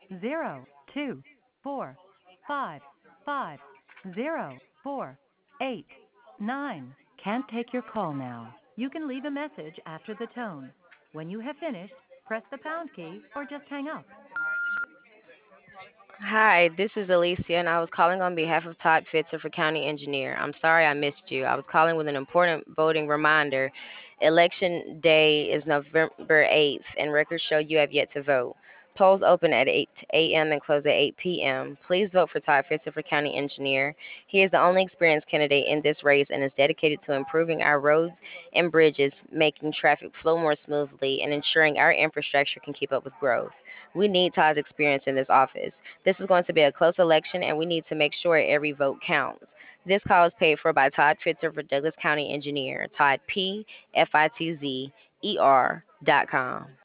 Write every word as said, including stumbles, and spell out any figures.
zero two four five five zero four eight nine. Can't take your call now. You can leave a message after the tone. When you have finished, press the pound key or just hang up. Hi, this is Alicia, and I was calling on behalf of Todd Fitzer for County Engineer. I'm sorry I missed you. I was calling with an important voting reminder. Election day is November eighth, and records show you have yet to vote. Polls open at eight a m and close at eight p m. Please vote for Todd Fitzer for County Engineer. He is the only experienced candidate in this race and is dedicated to improving our roads and bridges, making traffic flow more smoothly, and ensuring our infrastructure can keep up with growth. We need Todd's experience in this office. This is going to be a close election, and we need to make sure every vote counts. This call is paid for by Todd Fitzer for Douglas County Engineer, Todd P. F I T Z E R dot com.